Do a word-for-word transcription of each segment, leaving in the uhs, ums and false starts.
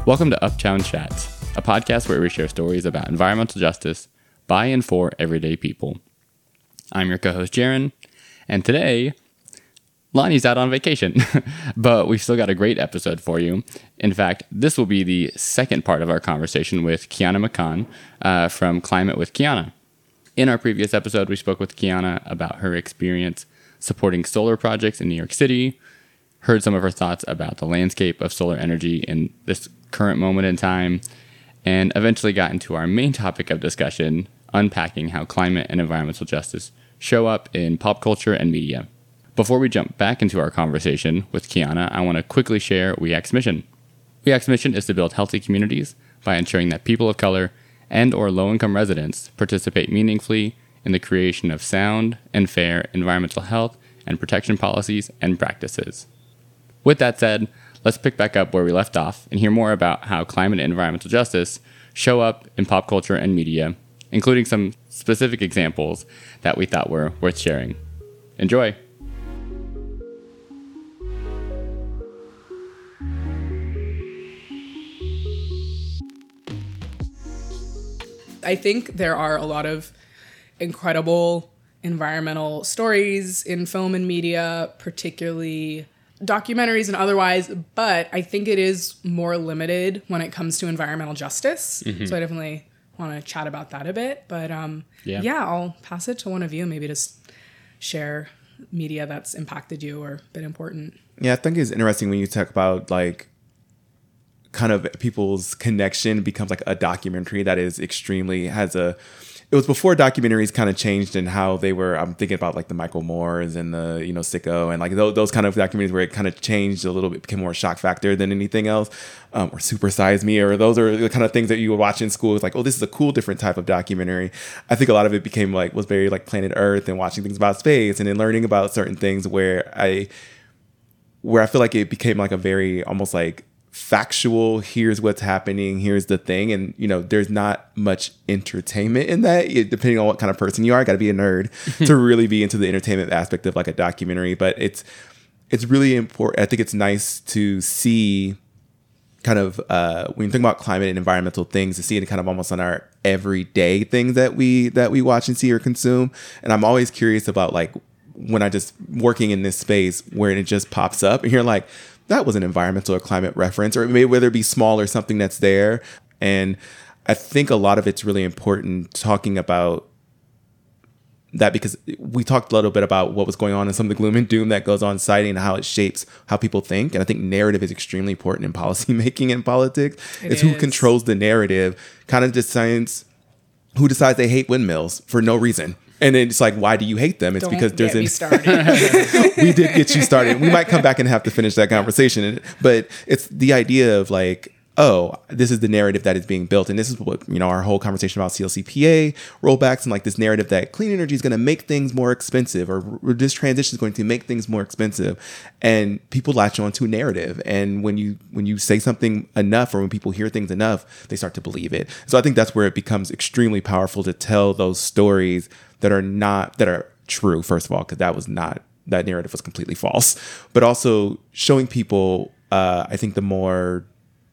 Welcome to Uptown Chats, a podcast where we share stories about environmental justice by and for everyday people. I'm your co-host, Jaron, and today, Lonnie's out on vacation, but we've still got a great episode for you. In fact, this will be the second part of our conversation with Kiana McCann uh, from Climate with Kiana. In our previous episode, we spoke with Kiana about her experience supporting solar projects in New York City, heard some of her thoughts about the landscape of solar energy in this current moment in time, and eventually got into our main topic of discussion, unpacking how climate and environmental justice show up in pop culture and media. Before we jump back into our conversation with Kiana, I want to quickly share W E A C's mission. W E A C's mission is to build healthy communities by ensuring that people of color and or low-income residents participate meaningfully in the creation of sound and fair environmental health and protection policies and practices. With that said, let's pick back up where we left off and hear more about how climate and environmental justice show up in pop culture and media, including some specific examples that we thought were worth sharing. Enjoy! I think there are a lot of incredible environmental stories in film and media, particularly documentaries and otherwise, but I think it is more limited when it comes to environmental justice. Mm-hmm. So I definitely want to chat about that a bit. But um, yeah. yeah, I'll pass it to one of you, maybe just share media that's impacted you or been important. Yeah, I think it's interesting when you talk about like kind of people's connection becomes like a documentary that is extremely has a it was before documentaries kind of changed in how they were. I'm thinking about like the Michael Moores and the, you know, Sicko and like those, those kind of documentaries where it kind of changed a little bit, became more shock factor than anything else, um, or Super Size Me, or those are the kind of things that you would watch in school. It's like, oh, this is a cool, different type of documentary. I think a lot of it became like, was very like Planet Earth and watching things about space and then learning about certain things where I, where I feel like it became like a very almost like factual, here's what's happening, here's the thing, and you know there's not much entertainment in that, it, depending on what kind of person you are. I got to be a nerd to really be into the entertainment aspect of like a documentary, but it's it's really important. I think it's nice to see kind of uh when you think about climate and environmental things, to see it kind of almost on our everyday things that we that we watch and see or consume. And I'm always curious about like when I just working in this space where it just pops up and you're like, that was an environmental or climate reference, or maybe whether it be small or something that's there. And I think a lot of it's really important talking about that, because we talked a little bit about what was going on in some of the gloom and doom that goes on citing and how it shapes how people think. And I think narrative is extremely important in policy making and politics. It it's is. Who controls the narrative, kind of decides who decides they hate windmills for no reason. And then it's like, why do you hate them? It's Don't because there's get me an started. We did get you started. We might come back and have to finish that conversation. But it's the idea of like, oh, this is the narrative that is being built. And this is what, you know, our whole conversation about C L C P A rollbacks and like this narrative that clean energy is going to make things more expensive, or this transition is going to make things more expensive. And people latch on to a narrative. And when you when you say something enough, or when people hear things enough, they start to believe it. So I think that's where it becomes extremely powerful to tell those stories that are not, that are true, first of all, because that was not, that narrative was completely false. But also showing people, uh, I think the more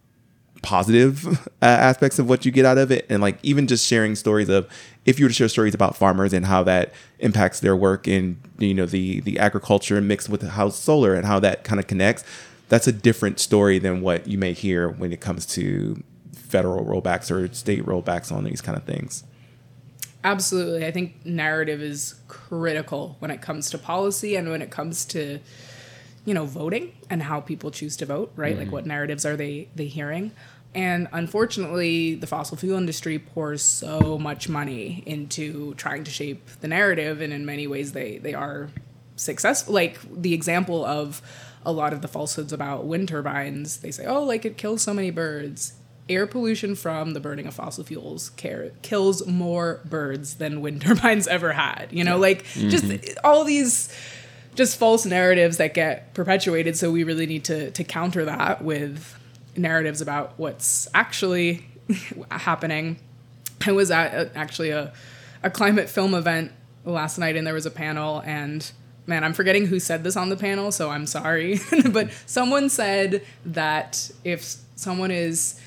positive uh, aspects of what you get out of it. And like even just sharing stories of, if you were to share stories about farmers and how that impacts their work in, you know, the, the agriculture mixed with how solar and how that kind of connects, that's a different story than what you may hear when it comes to federal rollbacks or state rollbacks on these kind of things. Absolutely. I think narrative is critical when it comes to policy and when it comes to, you know, voting and how people choose to vote, right? Mm-hmm. Like what narratives are they they hearing? And unfortunately, the fossil fuel industry pours so much money into trying to shape the narrative, and in many ways they they are successful. Like the example of a lot of the falsehoods about wind turbines, they say, oh, like it kills so many birds. Air pollution from the burning of fossil fuels care, kills more birds than wind turbines ever had. You know, yeah. like mm-hmm. just all these just false narratives that get perpetuated. So we really need to to counter that with narratives about what's actually happening. I was at a, actually a, a climate film event last night, and there was a panel, and man, I'm forgetting who said this on the panel, so I'm sorry. But someone said that if someone is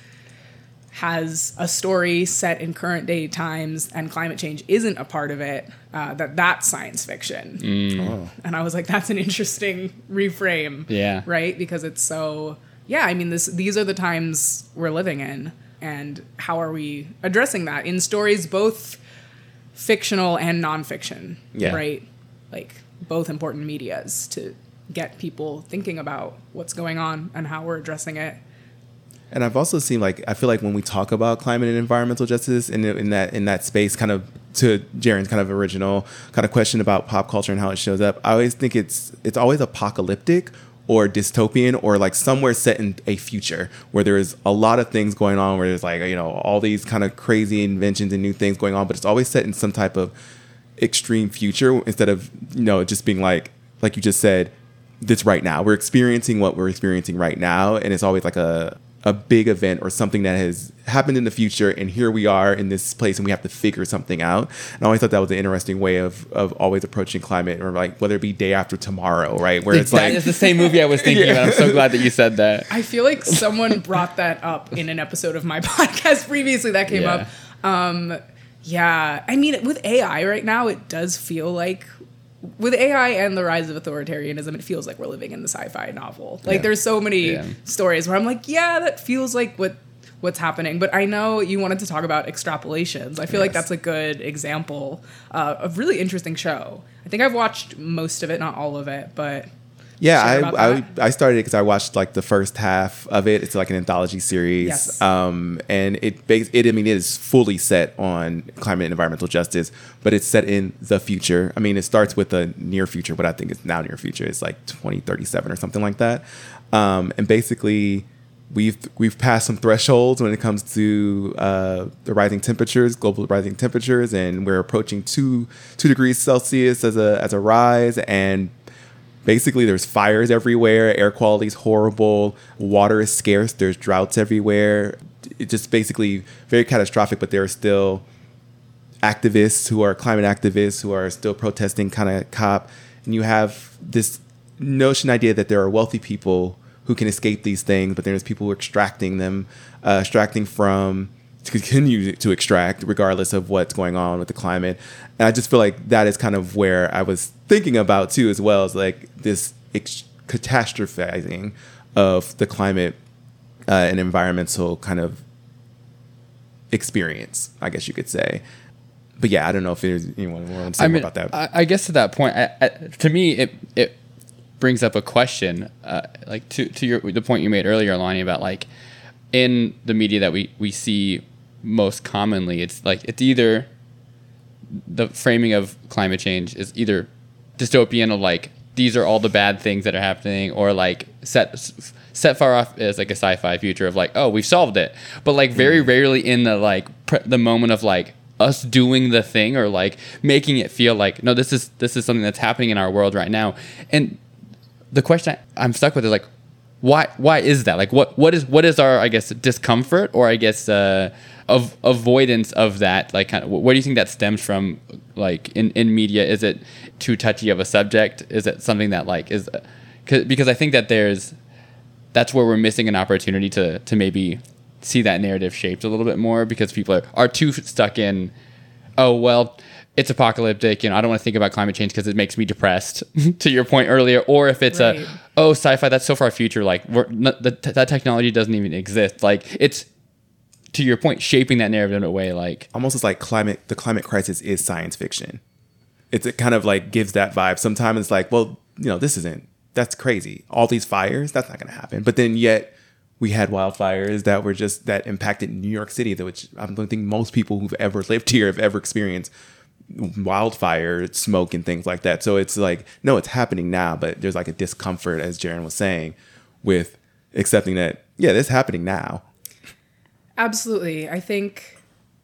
has a story set in current day times and climate change isn't a part of it, uh, that that's science fiction. Mm. Oh. And I was like, that's an interesting reframe. Yeah. Right? Because it's so, yeah, I mean, this these are the times we're living in. And how are we addressing that in stories, both fictional and nonfiction, Yeah. right? Like both important medias to get people thinking about what's going on and how we're addressing it. And I've also seen, like, I feel like when we talk about climate and environmental justice in, in that in that space, kind of to Jaren's kind of original kind of question about pop culture and how it shows up, I always think it's it's always apocalyptic or dystopian or like somewhere set in a future where there's a lot of things going on, where there's like, you know, all these kind of crazy inventions and new things going on, but it's always set in some type of extreme future instead of, you know, just being like, like you just said, this right now. We're experiencing what we're experiencing right now. And it's always like a a big event or something that has happened in the future, and here we are in this place and we have to figure something out. And I always thought that was an interesting way of of always approaching climate, or like whether it be Day After Tomorrow, right? Where it's That like is the same movie I was thinking Yeah. about. I'm so glad that you said that. I feel like someone brought that up in an episode of my podcast previously that came Yeah. up. Um, yeah, I mean, with A I right now, it does feel like, with A I and the rise of authoritarianism, it feels like we're living in the sci-fi novel. Like Yeah. there's so many Yeah. stories where I'm like, yeah, that feels like what what's happening. But I know you wanted to talk about extrapolations. I feel like Yes. that's a good example uh, of really interesting show. I think I've watched most of it, not all of it, but Yeah, share about I, I that. I started it because I watched like the first half of it. It's like an anthology series, Yes. um, and it bas- it I mean it is fully set on climate and environmental justice, but it's set in the future. I mean, it starts with the near future, but I think it's now near future. It's like twenty thirty-seven or something like that, um, and basically we've we've passed some thresholds when it comes to uh, the rising temperatures, global rising temperatures, and we're approaching two two degrees Celsius as a as a rise. And basically, there's fires everywhere. Air quality is horrible. Water is scarce. There's droughts everywhere. It's just basically very catastrophic. But there are still activists who are climate activists who are still protesting kind of COP. And you have this notion idea that there are wealthy people who can escape these things, but there's people who are extracting them, uh, extracting from to continue to extract regardless of what's going on with the climate. And I just feel like that is kind of where I was thinking about too, as well as like this ex- catastrophizing of the climate uh, and environmental kind of experience, I guess you could say. But yeah, I don't know if there's anyone who wants to say I more mean, about that. I, I guess to that point, I, I, to me, it it brings up a question, uh, like to to your the point you made earlier, Lonnie, about like in the media that we we see most commonly, it's like it's either the framing of climate change is either dystopian, of like these are all the bad things that are happening, or like set set far off as like a sci-fi future of like, oh, we've solved it, but like very rarely in the like pre- the moment of like us doing the thing, or like making it feel like, no, this is this is something that's happening in our world right now. And the question I, I'm stuck with is like, why why is that? Like what what is what is our, I guess, discomfort, or I guess uh of avoidance of that? Like kind of, where do you think that stems from? Like in in media, is it too touchy of a subject? Is it something that like is cause, because I think that there's that's where we're missing an opportunity to to maybe see that narrative shaped a little bit more, because people are, are too stuck in, oh, well, it's apocalyptic, you know, I don't want to think about climate change because it makes me depressed, to your point earlier. Or if it's Right. a, oh, sci-fi, that's so far future, like we're, not, the, that technology doesn't even exist. Like it's, to your point, shaping that narrative in a way like, Almost as like climate, the climate crisis is science fiction. It's, it kind of like gives that vibe. Sometimes it's like, well, you know, this isn't, that's crazy. All these fires, that's not going to happen. But then yet we had wildfires that were just, that impacted New York City, that which I don't think most people who've ever lived here have ever experienced wildfire smoke and things like that. So it's like, no, it's happening now, but there's like a discomfort, as Jaren was saying, with accepting that, yeah, this is happening now. absolutely. I think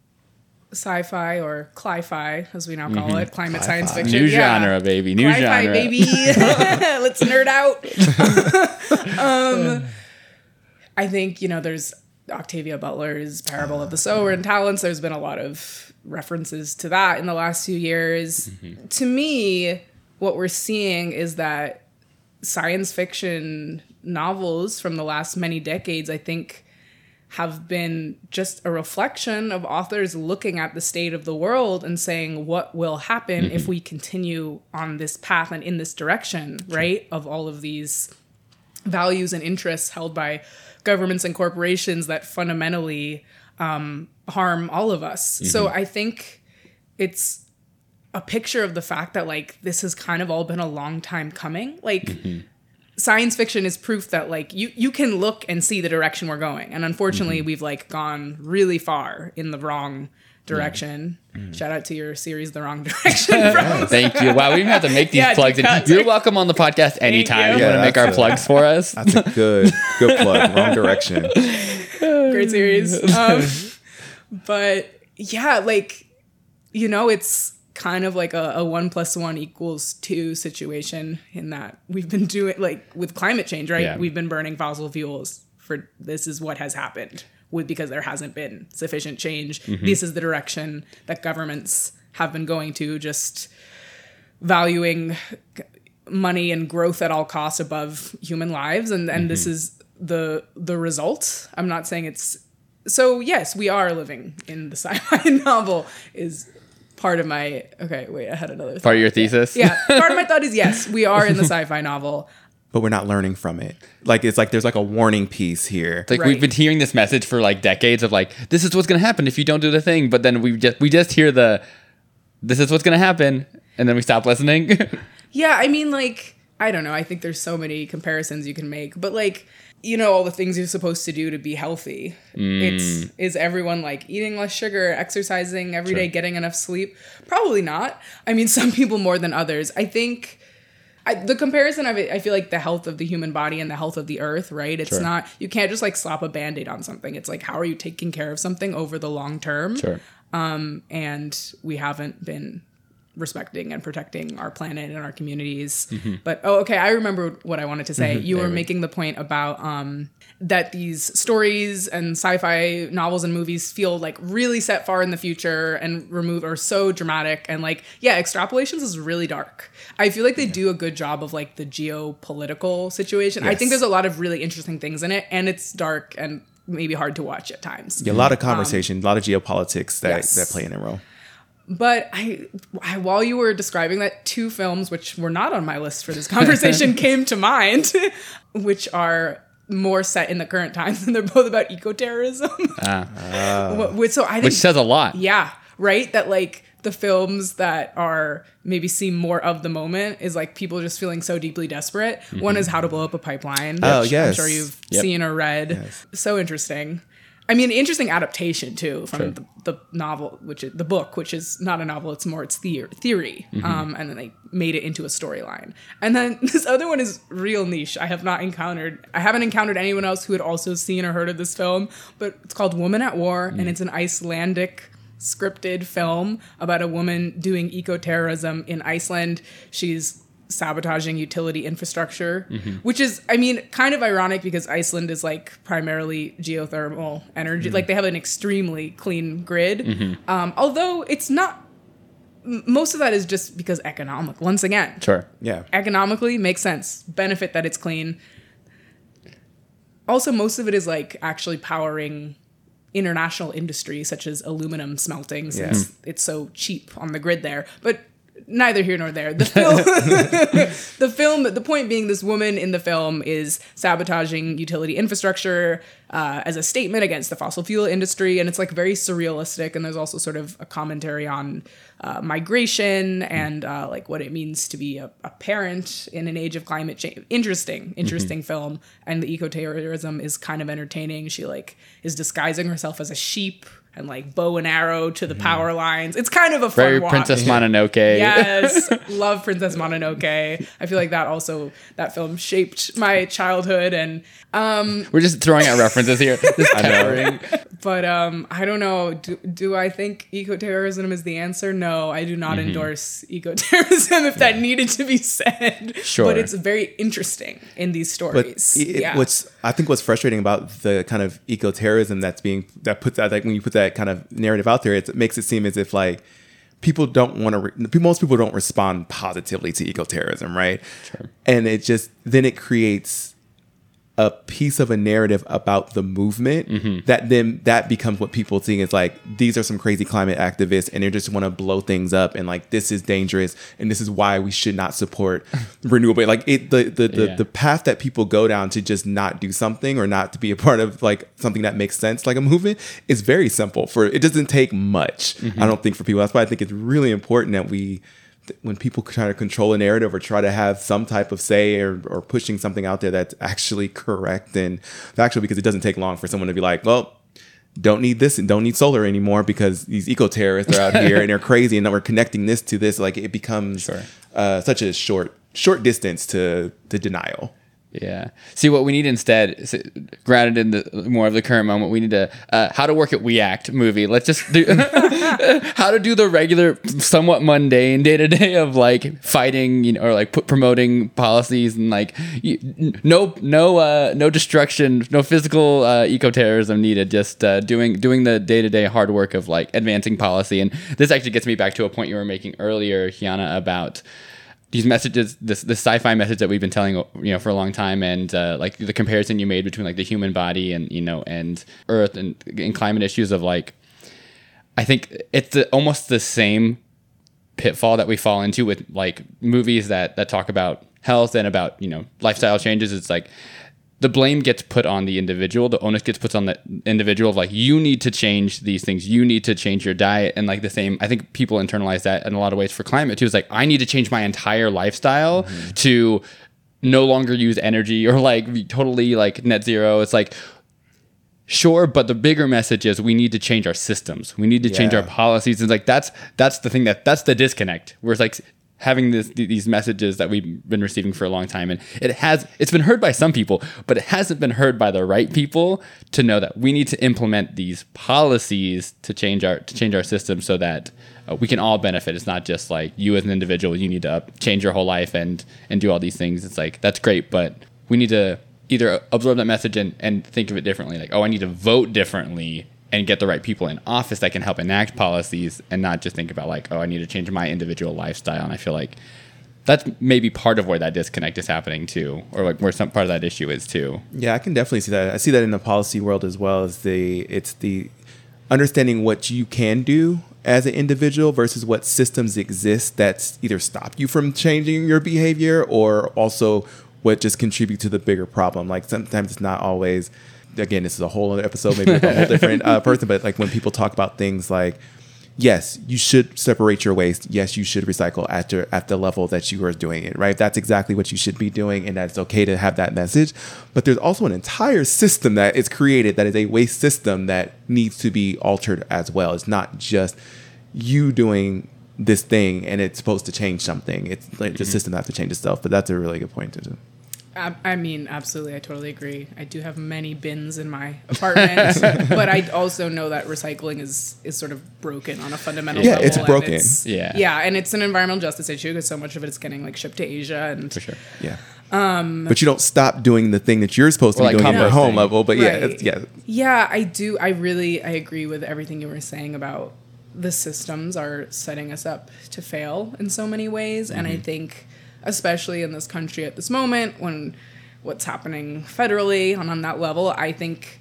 sci-fi, or cli-fi, as we now call Mm-hmm. it, climate Cli-fi. science fiction. new yeah. genre, baby, new Cli-fi, genre. baby. Let's nerd out. um, I think, you know, there's Octavia Butler's Parable of the Sower and Talents. There's been a lot of references to that in the last few years. Mm-hmm. To me, what we're seeing is that science fiction novels from the last many decades, I think, have been just a reflection of authors looking at the state of the world and saying what will happen mm-hmm. if we continue on this path and in this direction, sure. right? Of all of these values and interests held by governments and corporations that fundamentally um, harm all of us. Mm-hmm. So I think it's a picture of the fact that like this has kind of all been a long time coming. Like mm-hmm. science fiction is proof that like you you can look and see the direction we're going, and unfortunately mm-hmm. we've like gone really far in the wrong direction. Mm-hmm. Shout out to your series The Wrong Direction. Thank you. Wow, we even have to make these yeah, plugs. And you're welcome on the podcast anytime you, you yeah, want to make our a, plugs for us. That's a good good plug. Wrong Direction. Great series. Um, but yeah, like, you know, it's kind of like a, a one plus one equals two situation in that we've been doing like with climate change, right? Yeah. We've been burning fossil fuels for this is what has happened with because there hasn't been sufficient change. Mm-hmm. This is the direction that governments have been going to, just valuing money and growth at all costs above human lives. And, and mm-hmm. this is the the result. I'm not saying it's so yes, we are living in the sci-fi novel is part of my okay wait I had another thought. Part of your thesis yeah, yeah. Part of my thought is yes, we are in the sci-fi novel, but we're not learning from it. Like it's like there's like a warning piece here. It's like right. we've been hearing this message for like decades of like this is what's gonna happen if you don't do the thing, but then we just we just hear the this is what's gonna happen and then we stop listening. Yeah, I mean, like I don't know, I think there's so many comparisons you can make, but like, you know, all the things you're supposed to do to be healthy. Mm. It's is everyone like eating less sugar, exercising every sure. day, getting enough sleep? Probably not. I mean, some people more than others. I think I, the comparison of it, I feel like the health of the human body and the health of the earth, right? It's sure. not, you can't just like slap a Band-Aid on something. It's like, how are you taking care of something over the long term? Sure. Um, and we haven't been respecting and protecting our planet and our communities. Mm-hmm. But, oh, okay, I remember what I wanted to say. Mm-hmm. You there were we. making the point about um, that these stories and sci-fi novels and movies feel like really set far in the future and remove are so dramatic. And like, yeah, Extrapolations is really dark. I feel like they yeah. do a good job of like the geopolitical situation. Yes. I think there's a lot of really interesting things in it, and it's dark and maybe hard to watch at times. Yeah, a lot of conversation, um, a lot of geopolitics that, yes. that play in a role. But I, I, while you were describing that, two films, which were not on my list for this conversation, came to mind, which are more set in the current times, and they're both about eco-terrorism. Ah. Uh, which, so I think, which says a lot. Yeah, right? That like the films that are maybe seem more of the moment is like people just feeling so deeply desperate. Mm-hmm. One is How to Blow Up a Pipeline, oh, which yes. I'm sure you've yep. seen or read. Yes. So interesting. I mean, interesting adaptation too from sure. the, the novel, which is the book, which is not a novel; it's more its theory. theory. Mm-hmm. Um, and then they made it into a storyline. And then this other one is real niche. I have not encountered, I haven't encountered anyone else who had also seen or heard of this film. But it's called Woman at War, mm. and it's an Icelandic scripted film about a woman doing eco-terrorism in Iceland. She's sabotaging utility infrastructure, mm-hmm. which is, I mean, kind of ironic because Iceland is like primarily geothermal energy. Mm-hmm. Like they have an extremely clean grid. Mm-hmm. Um, although it's not, most of that is just because economic. Once again, sure, yeah, economically makes sense. Benefit that it's clean. Also, most of it is like actually powering international industry such as aluminum smelting, since yeah. it's so cheap on the grid there. But neither here nor there. The film, the film, the point being, this woman in the film is sabotaging utility infrastructure uh, as a statement against the fossil fuel industry, and it's like very surrealistic. And there's also sort of a commentary on uh, migration and uh, like what it means to be a, a parent in an age of climate change. Interesting, interesting mm-hmm. film. And the eco-terrorism is kind of entertaining. She like is disguising herself as a sheep and like bow and arrow to the mm. power lines. It's kind of a fun Very watch. Princess Mononoke. Yes, love Princess Mononoke. I feel like that also, that film shaped my childhood. And um, we're just throwing out references here. Just peppering. But um, I don't know. Do, do I think eco-terrorism is the answer? No, I do not mm-hmm. endorse eco-terrorism if that needed to be said. Sure. But it's very interesting in these stories. But it, yeah. what's I think what's frustrating about the kind of eco-terrorism that's being, that puts that, like when you put that kind of narrative out there, it makes it seem as if like people don't want to, re- most people don't respond positively to ecoterrorism, right? Sure. And it just, then it creates a piece of a narrative about the movement mm-hmm. that then that becomes what people think is like, these are some crazy climate activists and they just want to blow things up and like, this is dangerous and this is why we should not support renewable. Like it, the, the, the, yeah. the path that people go down to just not do something or not to be a part of like something that makes sense, like a movement, is very simple. For it doesn't take much. Mm-hmm. I don't think for people. That's why I think it's really important that we, when people try to control a narrative or try to have some type of say or, or pushing something out there that's actually correct and factual, because it doesn't take long for someone to be like, well, don't need this and don't need solar anymore because these eco-terrorists are out here and they're crazy and we're connecting this to this. Like it becomes sure. uh, such a short, short distance to, to denial. Yeah. See, what we need instead, is, grounded in the more of the current moment, we need a uh, How to Work at We Act movie. Let's just do how to do the regular, somewhat mundane day to day of like fighting, you know, or like put, promoting policies and like you, no, no, uh, no destruction, no physical uh, eco-terrorism needed. Just uh, doing doing the day to day hard work of like advancing policy. And this actually gets me back to a point you were making earlier, Kiana, about these messages, this this sci-fi message that we've been telling, you know, for a long time, and uh, like the comparison you made between like the human body and, you know, and Earth and, and climate issues of like, I think it's the, almost the same pitfall that we fall into with like movies that that talk about health and about, you know, lifestyle changes. It's like the blame gets put on the individual, the onus gets put on the individual of like, you need to change these things, you need to change your diet. And like the same, I think people internalize that in a lot of ways for climate too. It's like, I need to change my entire lifestyle mm-hmm. to no longer use energy or like be totally like net zero. It's like, sure, but the bigger message is we need to change our systems. We need to yeah. change our policies. It's like, that's, that's the thing that, that's the disconnect where it's like, having this, these messages that we've been receiving for a long time. And it has, it's been heard by some people, but it hasn't been heard by the right people to know that we need to implement these policies to change our, to change our system so that uh, we can all benefit. It's not just like you as an individual, you need to up, change your whole life and, and do all these things. It's like, that's great, but we need to either absorb that message and, and think of it differently. Like, oh, I need to vote differently and get the right people in office that can help enact policies and not just think about like, oh, I need to change my individual lifestyle. And I feel like that's maybe part of where that disconnect is happening too, or like where some part of that issue is too. Yeah, I can definitely see that. I see that in the policy world as well. As the it's the understanding what you can do as an individual versus what systems exist that's either stop you from changing your behavior or also what just contribute to the bigger problem. Like sometimes it's not always, again, this is a whole other episode, maybe with a whole different uh, person, but like when people talk about things like, yes, you should separate your waste. Yes, you should recycle at, your, at the level that you are doing it, right? That's exactly what you should be doing, and that's okay to have that message. But there's also an entire system that is created that is a waste system that needs to be altered as well. It's not just you doing this thing and it's supposed to change something. It's like the mm-hmm. system has to change itself, but that's a really good point to do. I mean, absolutely. I totally agree. I do have many bins in my apartment, but I also know that recycling is, is sort of broken on a fundamental yeah, level. Yeah, it's broken. It's, yeah. Yeah, and it's an environmental justice issue because so much of it is getting like shipped to Asia. And for sure. Yeah. Um, but you don't stop doing the thing that you're supposed to be like doing at the home level. But yeah, right. it's, yeah. Yeah, I do. I really, I agree with everything you were saying about the systems are setting us up to fail in so many ways. Mm-hmm. And I think, especially in this country at this moment when what's happening federally and on that level, I think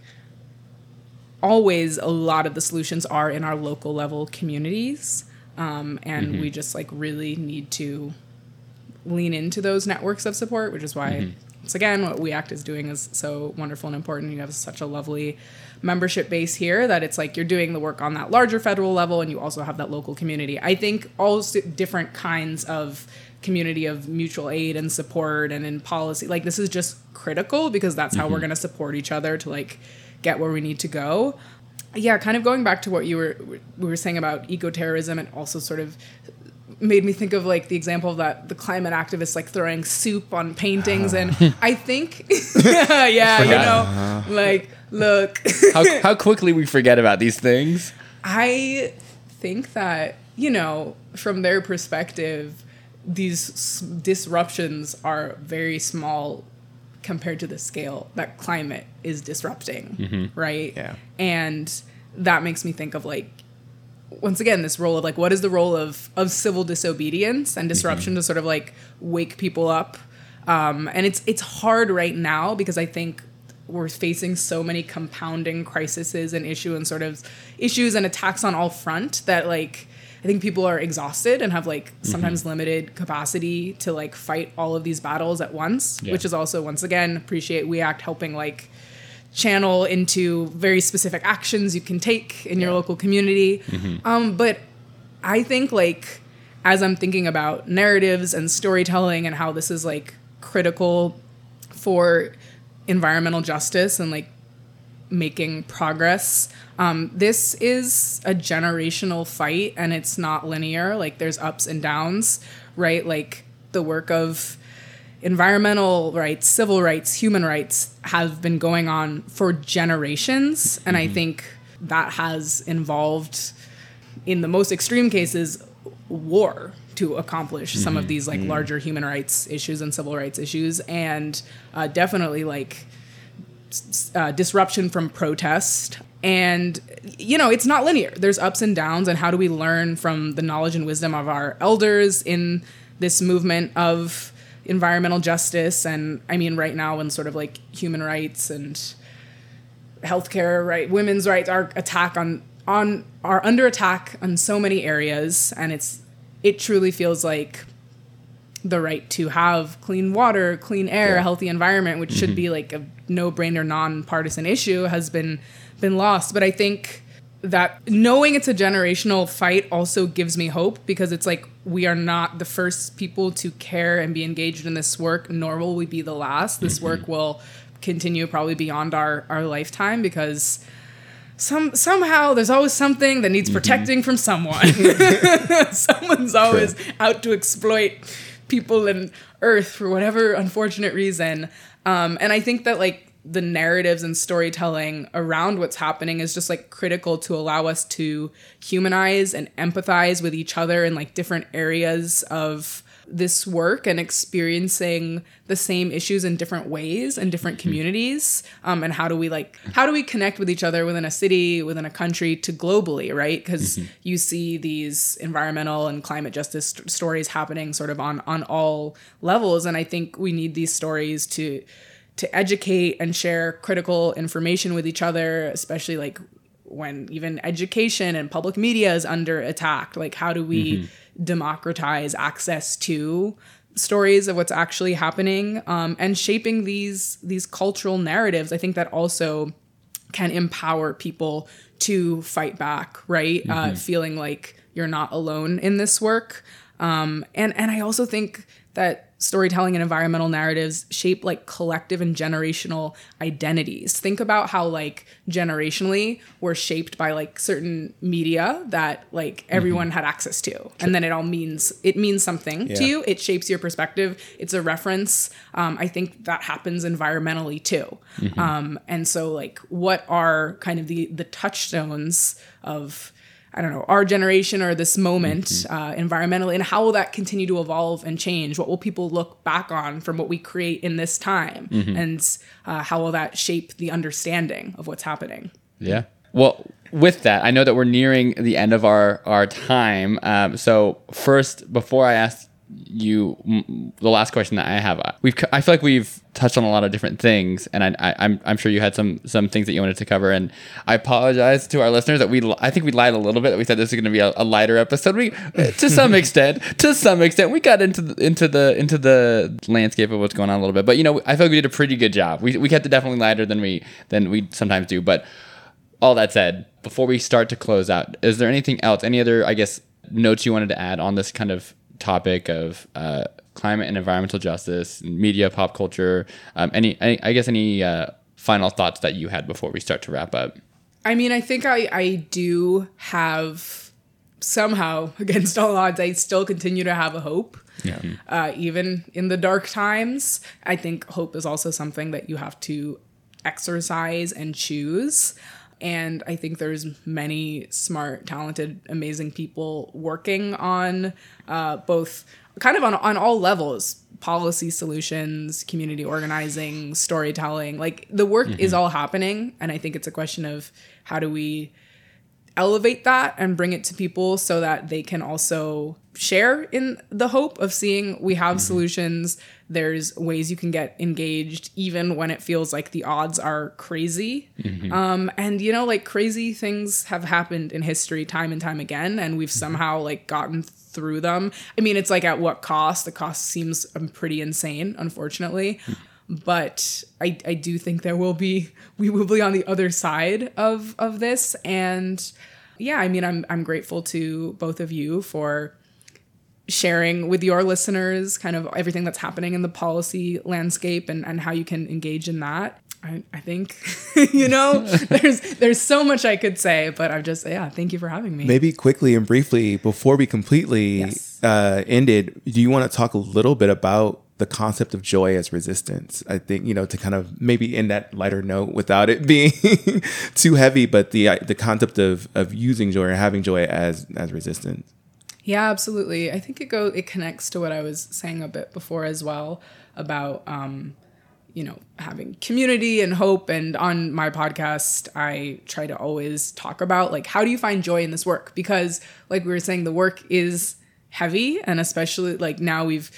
always a lot of the solutions are in our local level communities. Um, and mm-hmm. we just like really need to lean into those networks of support, which is why, mm-hmm. once again, what We Act is doing is so wonderful and important. You have such a lovely membership base here that it's like you're doing the work on that larger federal level and you also have that local community. I think all different kinds of community of mutual aid and support and in policy, like this is just critical because that's how mm-hmm. we're going to support each other to like get where we need to go. Yeah, kind of going back to what you were we were saying about eco-terrorism, and also sort of made me think of like the example of that the climate activists like throwing soup on paintings, and I think yeah, yeah you know, like look how how quickly we forget about these things. I think that, you know, from their perspective, these disruptions are very small compared to the scale that climate is disrupting, mm-hmm. right? Yeah. And that makes me think of like once again, this role of like, what is the role of, of civil disobedience and disruption mm-hmm. to sort of like wake people up? Um, and it's, it's hard right now because I think we're facing so many compounding crises and issue and sort of issues and attacks on all front that like, I think people are exhausted and have like sometimes mm-hmm. limited capacity to like fight all of these battles at once, yeah. which is also, once again, appreciate We Act helping like channel into very specific actions you can take in your yeah. local community. Mm-hmm. Um, but I think like, as I'm thinking about narratives and storytelling and how this is like critical for environmental justice and like making progress, um, this is a generational fight and it's not linear. Like there's ups and downs, right? Like the work of environmental rights, civil rights, human rights have been going on for generations. And mm-hmm. I think that has involved, in the most extreme cases, war to accomplish mm-hmm. some of these like mm-hmm. larger human rights issues and civil rights issues. And uh, definitely like uh, disruption from protest. And, you know, it's not linear. There's ups and downs. And how do we learn from the knowledge and wisdom of our elders in this movement of environmental justice? And I mean, right now when sort of like human rights and healthcare, right, women's rights are attack on, on are under attack on so many areas. And it's, it truly feels like the right to have clean water, clean air, yeah. a healthy environment, which mm-hmm. should be like a no-brainer, non-partisan issue, has been, been lost. But I think that knowing it's a generational fight also gives me hope, because it's like we are not the first people to care and be engaged in this work, nor will we be the last. This mm-hmm. work will continue probably beyond our, our lifetime, because some somehow there's always something that needs protecting mm-hmm. from someone. Someone's always True. out to exploit people and Earth for whatever unfortunate reason. Um, and I think that like the narratives and storytelling around what's happening is just like critical to allow us to humanize and empathize with each other in like different areas of this work and experiencing the same issues in different ways in different mm-hmm. communities. Um, and how do we like, how do we connect with each other within a city, within a country, to globally, right? Because mm-hmm. you see these environmental and climate justice st- stories happening sort of on, on all levels. And I think we need these stories to, to educate and share critical information with each other, especially like when even education and public media is under attack. Like, how do we mm-hmm. democratize access to stories of what's actually happening, um, and shaping these these cultural narratives? I think that also can empower people to fight back, right? Mm-hmm. Uh, feeling like you're not alone in this work. Um, and, and I also think that storytelling and environmental narratives shape like collective and generational identities. Think about how like generationally we're shaped by like certain media that like everyone mm-hmm. had access to. Sure. And then it all means, it means something yeah. to you. It shapes your perspective. It's a reference. Um, I think that happens environmentally too. Mm-hmm. Um, and so like what are kind of the, the touchstones of, I don't know, our generation or this moment mm-hmm. uh, environmentally, and how will that continue to evolve and change? What will people look back on from what we create in this time? Mm-hmm. And uh, how will that shape the understanding of what's happening? Yeah. Well, with that, I know that we're nearing the end of our, our time. Um, so first, before I ask you m- the last question that I have, we've I feel like we've touched on a lot of different things, and I, I, I'm I'm sure you had some some things that you wanted to cover, and I apologize to our listeners that we I think we lied a little bit that we said this is going to be a, a lighter episode. We to some extent to some extent we got into the, into the into the landscape of what's going on a little bit, but you know I feel like we did a pretty good job. We we kept it definitely lighter than we than we sometimes do. But all that said, before we start to close out, is there anything else? Any other I guess notes you wanted to add on this kind of topic of uh, climate and environmental justice, media, pop culture? Um, any, any, I guess, any uh, final thoughts that you had before we start to wrap up? I mean, I think I, I do have somehow, against all odds, I still continue to have a hope. Yeah. Uh, even in the dark times, I think hope is also something that you have to exercise and choose. And I think there's many smart, talented, amazing people working on uh, both kind of on, on all levels, policy solutions, community organizing, storytelling. Like the work mm-hmm. is all happening. And I think it's a question of how do we elevate that and bring it to people so that they can also share in the hope of seeing we have mm-hmm. solutions. There's ways you can get engaged even when it feels like the odds are crazy. Mm-hmm. Um, and, you know, like crazy things have happened in history time and time again, and we've somehow like gotten through them. I mean, it's like at what cost? The cost seems um, pretty insane, unfortunately. Mm-hmm. But I, I do think there will be, we will be on the other side of, of this. And yeah, I mean, I'm, I'm grateful to both of you for sharing with your listeners kind of everything that's happening in the policy landscape and, and how you can engage in that. I, I think, you know, there's there's so much I could say, but I'm just, yeah, thank you for having me. Maybe quickly and briefly, before we completely yes. uh, ended, do you want to talk a little bit about the concept of joy as resistance? I think, you know, to kind of maybe end that lighter note without it being too heavy, but the the concept of of using joy or having joy as as resistance. Yeah, absolutely. I think it go it connects to what I was saying a bit before as well about, um, you know, having community and hope. And on my podcast, I try to always talk about like, how do you find joy in this work? Because like we were saying, the work is heavy, and especially like now we've,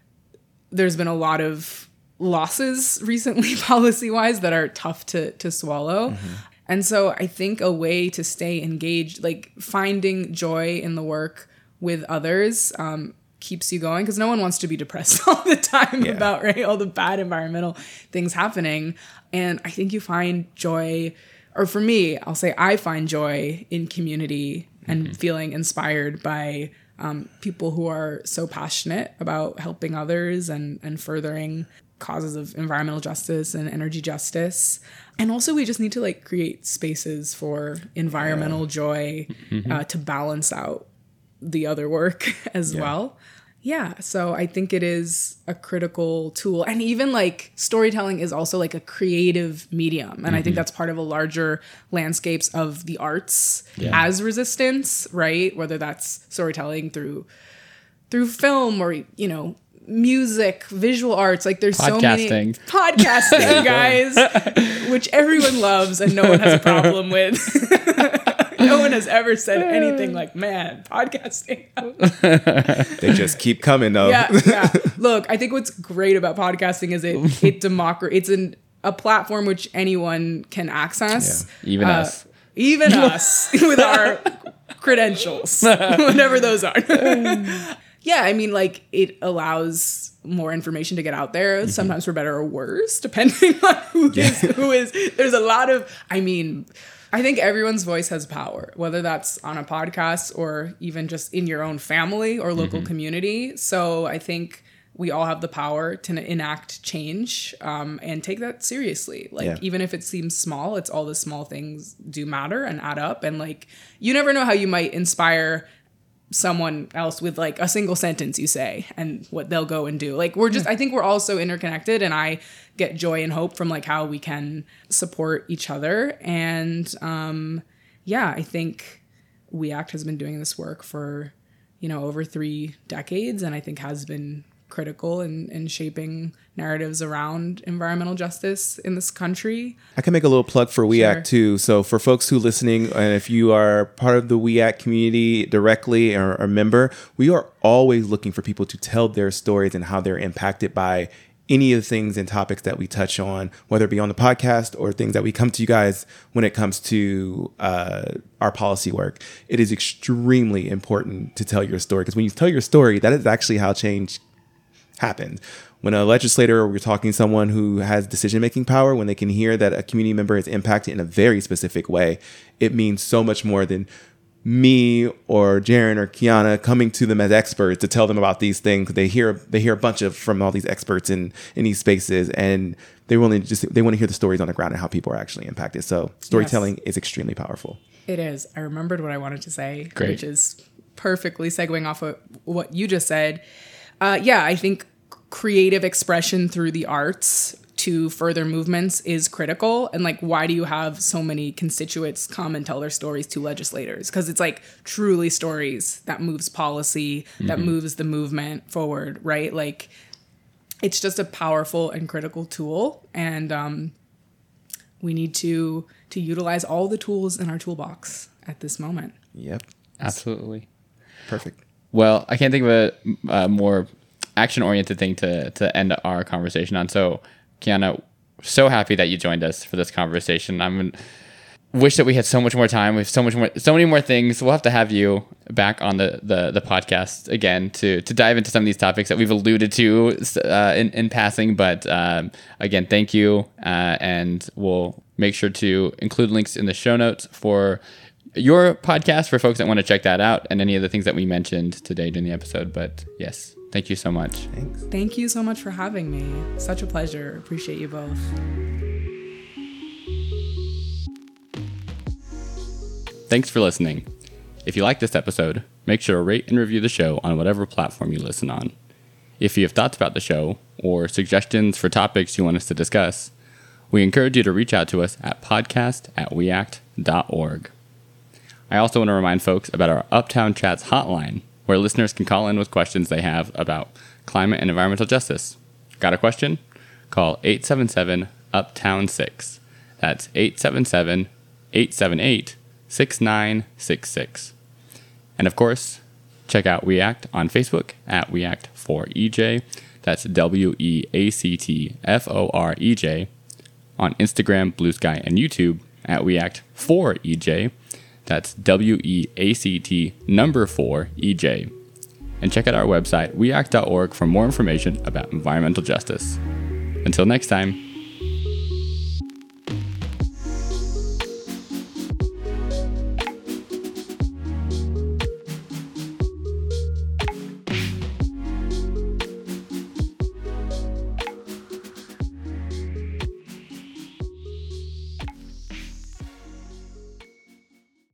there's been a lot of losses recently policy wise that are tough to, to swallow. Mm-hmm. And so I think a way to stay engaged, like finding joy in the work with others, um, keeps you going, because no one wants to be depressed all the time yeah. about right all the bad environmental things happening. And I think you find joy, or for me, I'll say I find joy in community and mm-hmm. feeling inspired by um, people who are so passionate about helping others and and furthering causes of environmental justice and energy justice. And also we just need to like create spaces for environmental yeah. joy mm-hmm. uh, to balance out the other work as yeah. well. Yeah. So I think it is a critical tool. And even like storytelling is also like a creative medium. And mm-hmm. I think that's part of a larger landscapes of the arts yeah. as resistance, right? Whether that's storytelling through, through film or, you know, music, visual arts, like there's so many podcasting guys, which everyone loves and no one has a problem with. No one has ever said anything like, man, podcasting. They just keep coming though. Yeah, yeah. Look, I think what's great about podcasting is it it democrat it's an a platform which anyone can access. Yeah. Even uh, us. Even us with our credentials, whatever those are. Yeah, I mean, like, it allows more information to get out there, mm-hmm. sometimes for better or worse, depending on who yeah. is who is. There's a lot of, I mean, I think everyone's voice has power, whether that's on a podcast or even just in your own family or local mm-hmm. community. So I think we all have the power to enact change um, and take that seriously. Like, yeah. even if it seems small, it's all the small things do matter and add up. And like, you never know how you might inspire someone else with like a single sentence you say and what they'll go and do. Like, we're just, I think we're all so interconnected, and I get joy and hope from like how we can support each other. And um, yeah, I think We Act has been doing this work for, you know, over three decades, and I think has been critical in, in shaping narratives around environmental justice in this country. I can make a little plug for We Sure. Act too. So for folks who listening, and if you are part of the We Act community directly or a member, we are always looking for people to tell their stories and how they're impacted by any of the things and topics that we touch on, whether it be on the podcast or things that we come to you guys when it comes to uh, our policy work. It is extremely important to tell your story, because when you tell your story, that is actually how change happens. When a legislator, or we're talking to someone who has decision-making power, when they can hear that a community member is impacted in a very specific way, it means so much more than me or Jaren or Kiana coming to them as experts to tell them about these things. They hear they hear a bunch of from all these experts in, in these spaces, and they really just they want to hear the stories on the ground and how people are actually impacted. So storytelling yes. is extremely powerful. It is. I remembered what I wanted to say, Great. which is perfectly segueing off of what you just said. Uh, yeah, I think creative expression through the arts to further movements is critical. And like, why do you have so many constituents come and tell their stories to legislators? Because it's like truly stories that moves policy, mm-hmm. that moves the movement forward, right? Like, it's just a powerful and critical tool. And um, we need to to utilize all the tools in our toolbox at this moment. Yep. Absolutely. Perfect. Well, I can't think of a, a more action-oriented thing to, to end our conversation on. So, Kiana, so happy that you joined us for this conversation. I'm wish that we had so much more time. We have so much more, so many more things. We'll have to have you back on the, the, the podcast again to to dive into some of these topics that we've alluded to uh, in in passing. But um, again, thank you, uh, and we'll make sure to include links in the show notes for your podcast for folks that want to check that out, and any of the things that we mentioned today during the episode. But yes, thank you so much. Thanks. Thank you so much for having me. Such a pleasure. Appreciate you both. Thanks for listening. If you like this episode, make sure to rate and review the show on whatever platform you listen on. If you have thoughts about the show or suggestions for topics you want us to discuss, we encourage you to reach out to us at podcast at weact dot org. I also want to remind folks about our Uptown Chats hotline, where listeners can call in with questions they have about climate and environmental justice. Got a question? Call eight seven seven uptown six. That's eight seven seven, eight seven eight, six nine six six. And of course, check out WeAct on Facebook at WeAct four E J. That's W E A C T F O R E J. On Instagram, Blue Sky, and YouTube at WeAct four E J. That's W E A C T number four E J. And check out our website, weact dot org, for more information about environmental justice. Until next time.